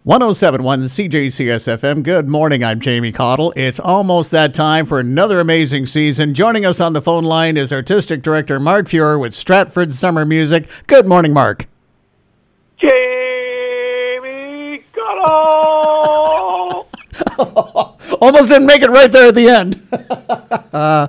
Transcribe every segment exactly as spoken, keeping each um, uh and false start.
one oh seven point one C J C S F M. Good morning, I'm Jamie Cottle. It's almost that time for another amazing season. Joining us on the phone line is Artistic Director Mark Fuhrer with Stratford Summer Music. Good morning, Mark. Jamie Cottle! Almost didn't make it right there at the end. uh,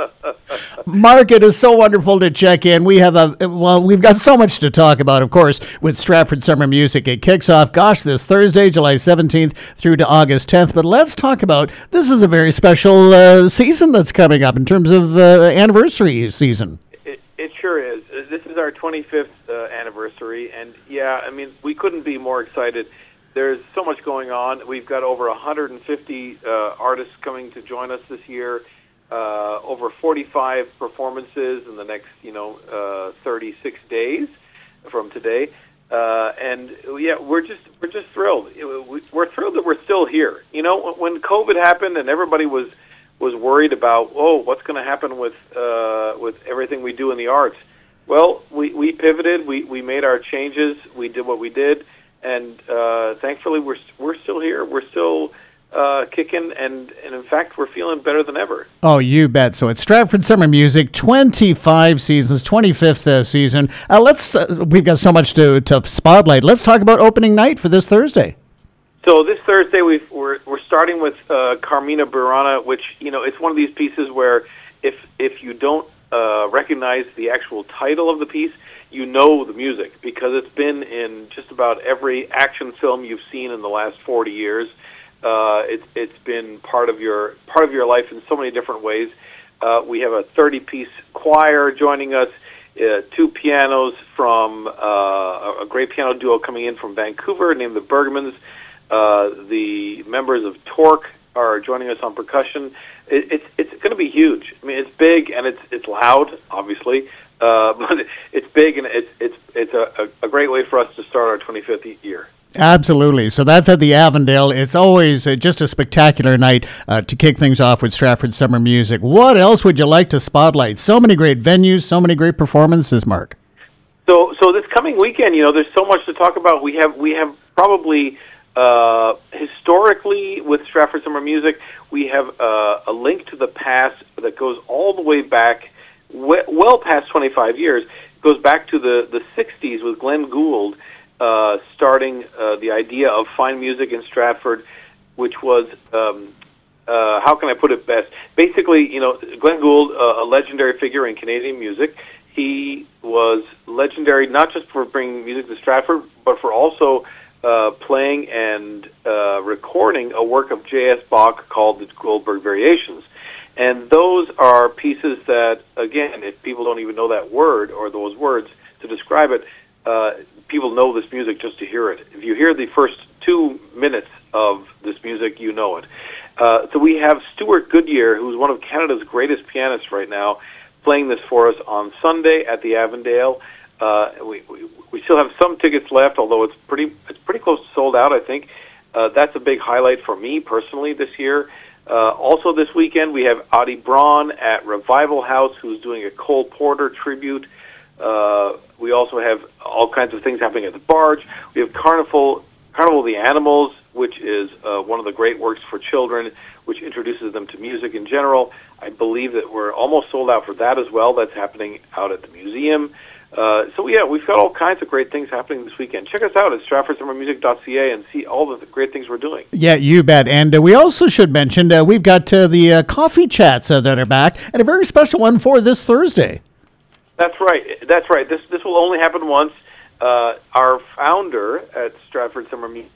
Mark, it is so wonderful to check in. We have a well, we've got so much to talk about, of course, with Stratford Summer Music. It kicks off, gosh, this Thursday, July seventeenth through to August tenth. But let's talk about, this is a very special uh, season that's coming up in terms of uh, anniversary season. It, it sure is. This is our twenty-fifth uh, anniversary, and yeah, I mean, we couldn't be more excited. There's so much going on. We've got over one hundred fifty uh, artists coming to join us this year. Uh, over forty-five performances in the next, you know, uh, thirty-six days from today, uh, and yeah, we're just we're just thrilled. We're thrilled that we're still here. You know, when COVID happened and everybody was was worried about, oh, what's going to happen with uh, with everything we do in the arts? Well, we, we pivoted. We we made our changes. We did what we did, and uh, thankfully, we're we're still here. We're still Uh, kicking, and, and in fact, we're feeling better than ever. Oh, you bet. So it's Stratford Summer Music, twenty-five seasons, twenty-fifth uh, season. Uh, let's. Uh, we've got so much to to spotlight. Let's talk about opening night for this Thursday. So this Thursday, we've, we're we're starting with uh, Carmina Burana, which, you know, it's one of these pieces where if if you don't uh, recognize the actual title of the piece, you know the music, because it's been in just about every action film you've seen in the last forty years. Uh, it's it's been part of your part of your life in so many different ways. Uh, we have a thirty-piece choir joining us, uh, two pianos from uh, a great piano duo coming in from Vancouver named the Bergmans. Uh, the members of Torque are joining us on percussion. It, it's it's going to be huge. I mean, it's big and it's it's loud, obviously, uh, but it's big and it's it's it's a, a great way for us to start our twenty-fifth year. Absolutely. So that's at the Avondale. It's always uh, just a spectacular night uh, to kick things off with Stratford Summer Music. What else would you like to spotlight? So many great venues, so many great performances, Mark. So, so this coming weekend, you know, there's so much to talk about. We have, we have probably uh, historically with Stratford Summer Music, we have uh, a link to the past that goes all the way back, we- well past twenty-five years. It goes back to the the sixties with Glenn Gould. Uh, starting uh, the idea of fine music in Stratford, which was, um, uh, how can I put it best? Basically, you know, Glenn Gould, uh, a legendary figure in Canadian music, he was legendary not just for bringing music to Stratford, but for also uh, playing and uh, recording a work of J S Bach called the Goldberg Variations. And those are pieces that, again, if people don't even know that word or those words to describe it, uh, people know this music just to hear it. If you hear the first two minutes of this music, you know it. Uh, so we have Stuart Goodyear, who's one of Canada's greatest pianists right now, playing this for us on Sunday at the Avondale. Uh, we, we we still have some tickets left, although it's pretty it's pretty close to sold out, I think. Uh, that's a big highlight for me personally this year. Uh, also this weekend, we have Audie Braun at Revival House, who's doing a Cole Porter tribute. Uh, we also have all kinds of things happening at the Barge. We have Carnival, Carnival of the Animals, which is uh, one of the great works for children, which introduces them to music in general. I believe that we're almost sold out for that as well. That's happening out at the museum. Uh, so, yeah, we've got all kinds of great things happening this weekend. Check us out at stratford summer music dot c a and see all the great things we're doing. Yeah, you bet. And uh, we also should mention uh, we've got uh, the uh, coffee chats uh, that are back, and a very special one for this Thursday. That's right. That's right. This this will only happen once. Uh, our founder at Stratford Summer Music,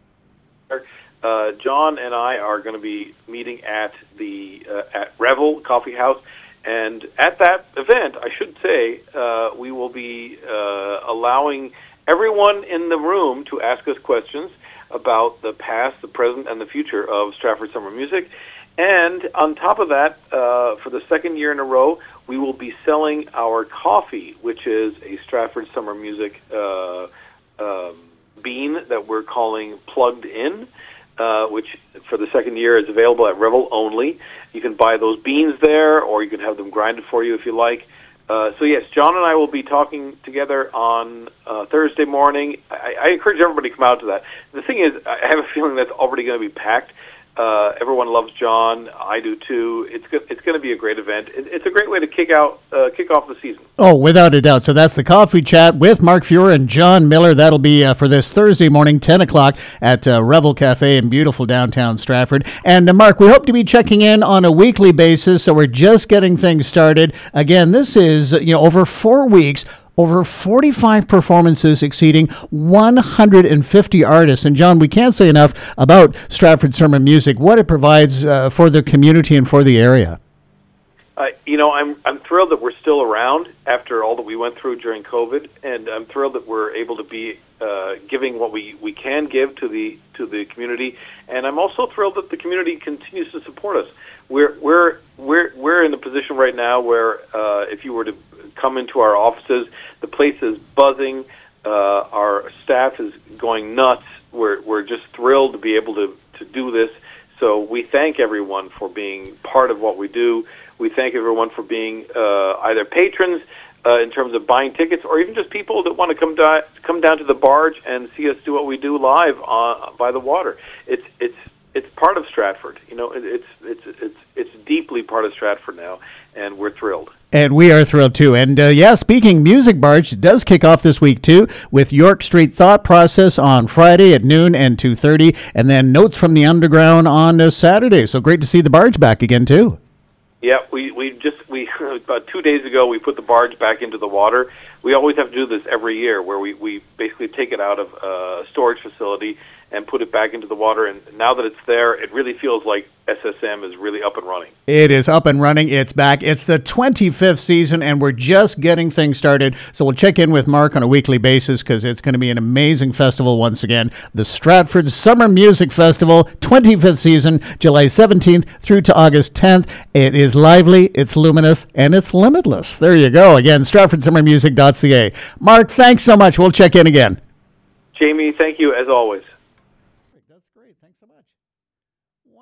uh, John and I are going to be meeting at the uh, at Revel Coffee House, and at that event, I should say, uh, we will be uh, allowing everyone in the room to ask us questions about the past, the present, and the future of Stratford Summer Music. And on top of that, uh, for the second year in a row, we will be selling our coffee, which is a Stratford Summer Music uh, um, bean that we're calling Plugged In, uh, which for the second year is available at Revel only. You can buy those beans there, or you can have them grinded for you if you like. Uh, so yes, John and I will be talking together on uh, Thursday morning. I, I encourage everybody to come out to that. The thing is, I have a feeling that's already going to be packed. Uh, everyone loves John. I do too. It's go- it's going to be a great event. It, it's a great way to kick out uh, kick off the season. Oh, without a doubt. So that's the Coffee Chat with Mark Fuhrer and John Miller. That'll be uh, for this Thursday morning, ten o'clock at uh, Revel Cafe in beautiful downtown Stratford. And uh, Mark, we hope to be checking in on a weekly basis. So we're just getting things started. Again, this is you know over four weeks. Over forty-five performances exceeding one hundred fifty artists. And John, we can't say enough about Stratford Summer Music, what it provides uh, for the community and for the area. Uh, you know, I'm I'm thrilled that we're still around after all that we went through during COVID, and I'm thrilled that we're able to be uh, giving what we, we can give to the to the community. And I'm also thrilled that the community continues to support us. We're we're we're we're in a position right now where uh, if you were to come into our offices, the place is buzzing. Uh, our staff is going nuts. We're we're just thrilled to be able to, to do this. So we thank everyone for being part of what we do. We thank everyone for being uh, either patrons uh, in terms of buying tickets, or even just people that want to come down come down to the barge and see us do what we do live on, by the water. It's it's it's part of Stratford. You know, it, it's it's it's it's deeply part of Stratford now, and we're thrilled. And we are thrilled, too. And, uh, yeah, speaking Music Barge, does kick off this week, too, with York Street Thought Process on Friday at noon and two thirty, and then Notes from the Underground on uh, Saturday. So great to see the barge back again, too. Yeah, we, we just, we about two days ago, we put the barge back into the water. We always have to do this every year, where we, we basically take it out of a storage facility and put it back into the water. And now that it's there, it really feels like S S M is really up and running. It is up and running. It's back. It's the twenty-fifth season, and we're just getting things started. So we'll check in with Mark on a weekly basis because it's going to be an amazing festival once again. The Stratford Summer Music Festival, twenty-fifth season, July seventeenth through to August tenth. It is lively, it's luminous, and it's limitless. There you go. Again, stratford summer music dot c a. Mark, thanks so much. We'll check in again. Jamie, thank you as always.